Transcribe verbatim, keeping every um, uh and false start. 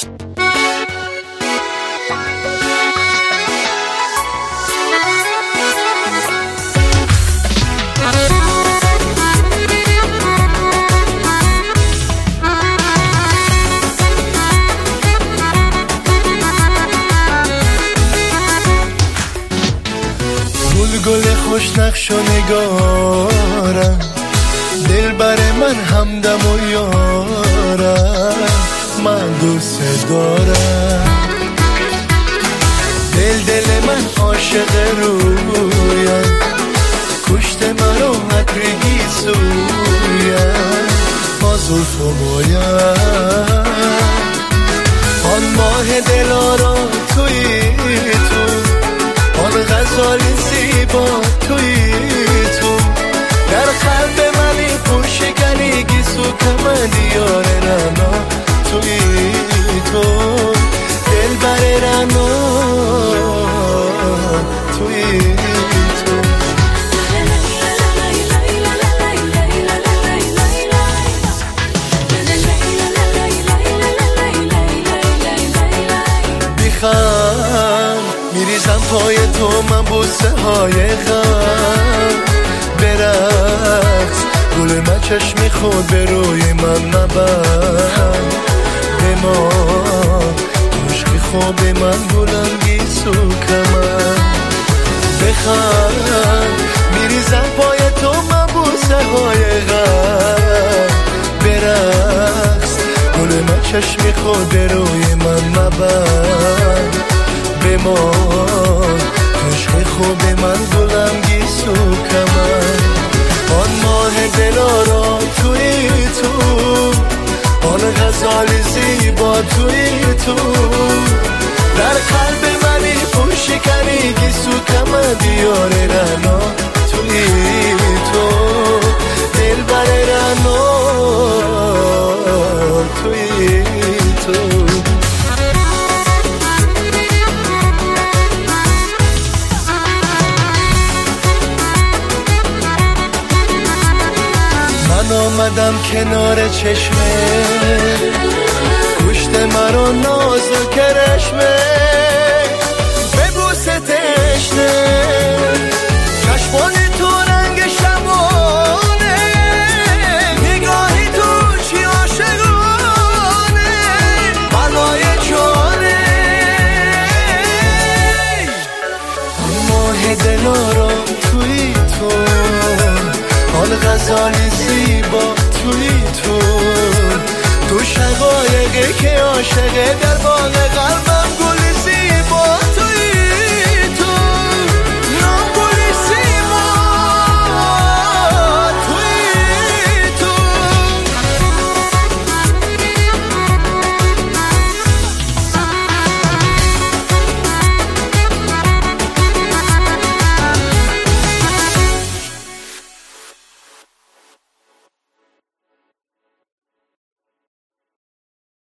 گل خوش نقش و نگارم، دل بر من همدم و یارم، من دوست دارم. دل دل من عاشق رویم، کشت من رو حقیقی سویم، با زلف و مویم. آن ماه دلارا توی تو، آن غزال زیبا توی تو، در قلب منی پوشگنی گیسو کمن دیار رنا توی تو، دل بر رنا توی تو. بیخم میریزم پای تو من بوسه های غم، برقص گل من چشم خود به روی من نبند، به ما عشقی خواب من گلم گیسو کمن. بخم میریزم پای تو من بوسه های غم، برقص گل من چشم خود به روی من نبند، به ما عشق خوب من گلم گیسو کمن. آن ماه دلارا توی تو، آن غزال زیبا توی تو، در قلب منی پوشکنی گیسو کمن دیار رنا توی تو، دل بر رنا توی تو. من آمدم کنار چشمه، گوشت مرا ناز و کرشمه، ببوس تشنه چشمان تو رنگ شبانه، نگاهی تو چی عاشقانه، بلای جانه. آن ماه دلارام توی تو، آن غزالی زیبا توی تو، تو شقایقی که عاشق